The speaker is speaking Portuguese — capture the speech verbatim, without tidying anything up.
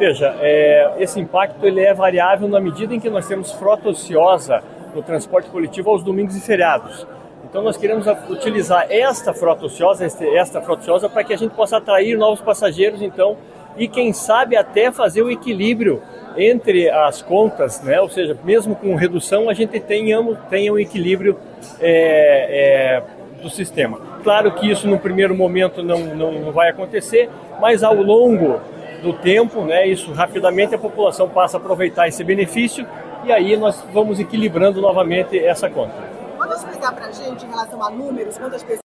Veja, é, esse impacto ele é variável na medida em que nós temos frota ociosa no transporte coletivo aos domingos e feriados. Então nós queremos utilizar esta frota ociosa, esta frota ociosa para que a gente possa atrair novos passageiros, então, e quem sabe até fazer o equilíbrio entre as contas, né? Ou seja, mesmo com redução, a gente tenha, tenha um equilíbrio é, é, do sistema. Claro que isso no primeiro momento não, não, não vai acontecer, mas ao longo do tempo, né, isso rapidamente a população passa a aproveitar esse benefício e aí nós vamos equilibrando novamente essa conta. Pode explicar para a gente em relação a números, quantas pessoas